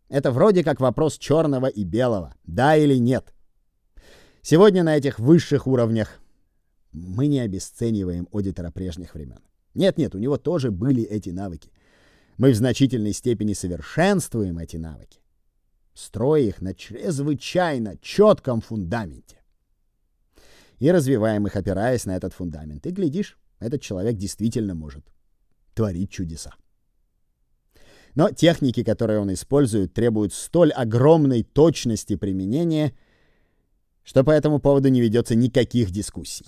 Это вроде как вопрос черного и белого, да или нет. Сегодня на этих высших уровнях мы не обесцениваем аудитора прежних времен. Нет, у него тоже были эти навыки. Мы в значительной степени совершенствуем эти навыки, строя их на чрезвычайно четком фундаменте. И развиваем их, опираясь на этот фундамент. И, глядишь, этот человек действительно может творить чудеса. Но техники, которые он использует, требуют столь огромной точности применения, что по этому поводу не ведется никаких дискуссий.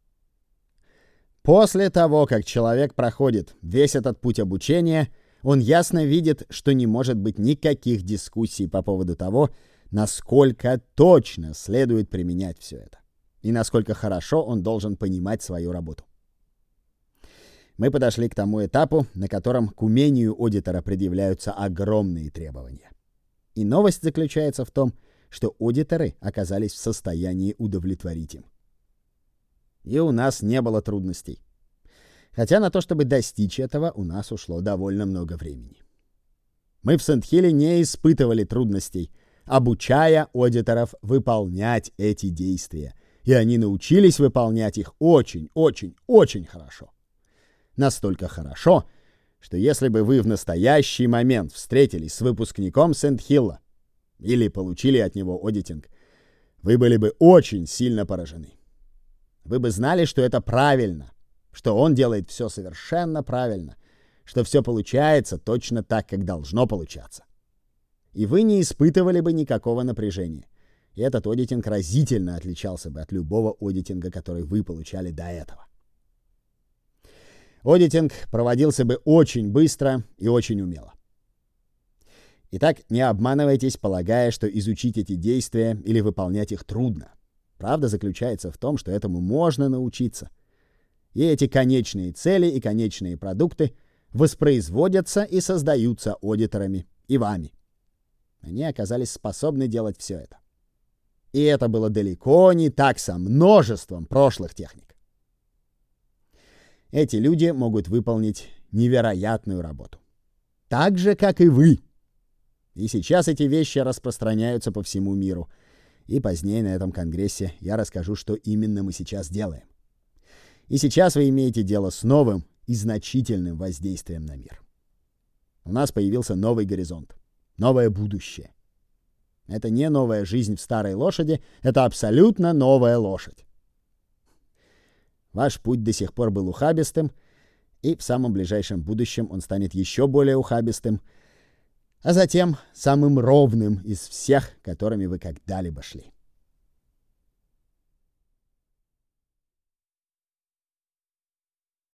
После того, как человек проходит весь этот путь обучения, он ясно видит, что не может быть никаких дискуссий по поводу того, насколько точно следует применять все это и насколько хорошо он должен понимать свою работу. Мы подошли к тому этапу, на котором к умению аудитора предъявляются огромные требования. И новость заключается в том, что аудиторы оказались в состоянии удовлетворить им. И у нас не было трудностей. Хотя на то, чтобы достичь этого, у нас ушло довольно много времени. Мы в Сент-Хилле не испытывали трудностей, обучая аудиторов выполнять эти действия. И они научились выполнять их очень хорошо. Настолько хорошо, что если бы вы в настоящий момент встретились с выпускником Сент-Хилла или получили от него аудитинг, вы были бы очень сильно поражены. Вы бы знали, что это правильно, что он делает все совершенно правильно, что все получается точно так, как должно получаться. И вы не испытывали бы никакого напряжения. И этот аудитинг разительно отличался бы от любого аудитинга, который вы получали до этого. Аудитинг проводился бы очень быстро и очень умело. Итак, не обманывайтесь, полагая, что изучить эти действия или выполнять их трудно. Правда заключается в том, что этому можно научиться. И эти конечные цели и конечные продукты воспроизводятся и создаются аудиторами и вами. Они оказались способны делать все это. И это было далеко не так со множеством прошлых техник. Эти люди могут выполнить невероятную работу. Так же, как и вы. И сейчас эти вещи распространяются по всему миру. И позднее на этом конгрессе я расскажу, что именно мы сейчас делаем. И сейчас вы имеете дело с новым и значительным воздействием на мир. У нас появился новый горизонт, новое будущее. Это не новая жизнь в старой лошади, это абсолютно новая лошадь. Ваш путь до сих пор был ухабистым, и в самом ближайшем будущем он станет еще более ухабистым, а затем самым ровным из всех, которыми вы когда-либо шли.